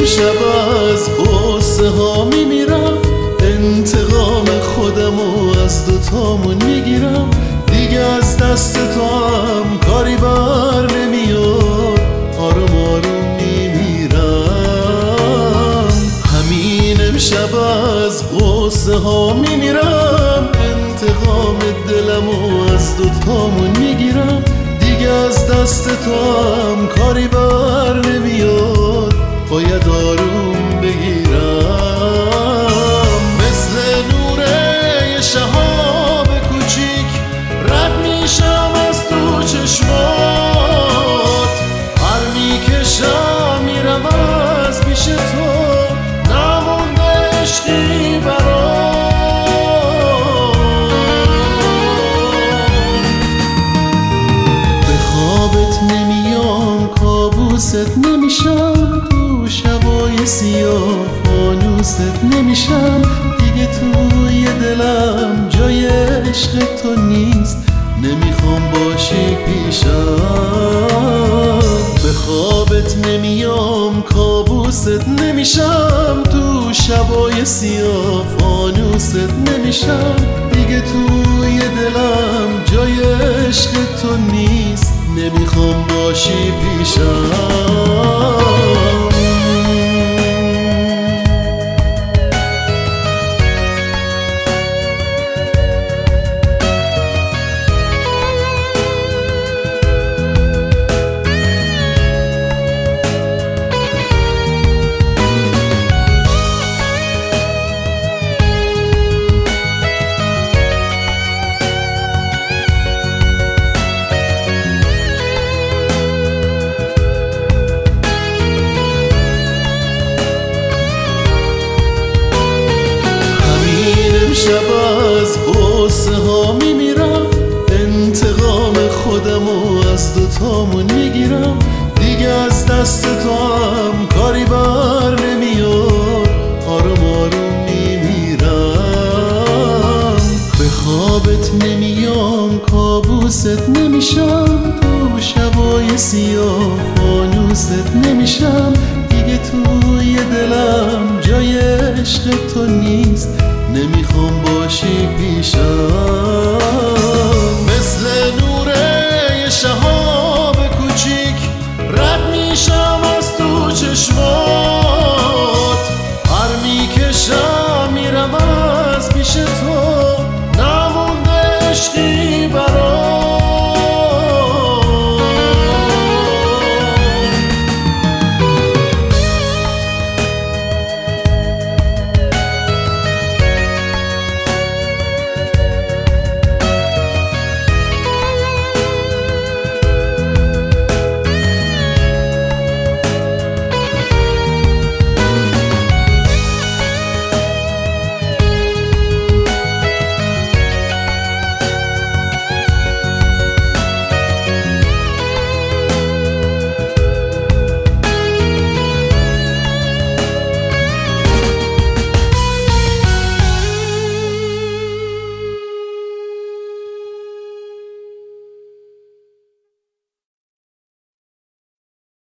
امشب از غصه ها میمیرم، انتقام خودمو از دوتامون میگیرم. دیگه از دست تو هم کاری بر نمیاد، آروم آروم میمیرم. همین امشب از غصه ها میمیرم، انتقام دلمو از دوتامون میگیرم. دیگه از دست تو هم کاری بر نمیاد، باید آروم بگیرم. مثل نور یه شهاب کوچیک رد میشم از تو چشمات، هر میکشم میرم از پیش تو، نمونده عشقی برام. به خوابت نمیام، کابوست نمیشم، تو شبای سیاه فانوست نمیشم. دیگه توی دلم جای عشق تو نیست، نمیخوام باشی پیشم. به خوابت نمیام، کابوست نمیشم، تو شبای سیاه فانوست نمیشم. دیگه توی دلم جای عشق تو نیست، نمیخوام باشی پیشم. امشب از غصه ها میمیرم، انتقام خودمو از دوتامون میگیرم. دیگه از دست تو هم کاری بر نمیاد، آروم آروم میمیرم. به خوابت نمیام، کابوست نمیشم، تو شبای سیاه فانوست نمیشم. دیگه توی دلم جای عشق تو نیست، نمیخوام باشی پیشم.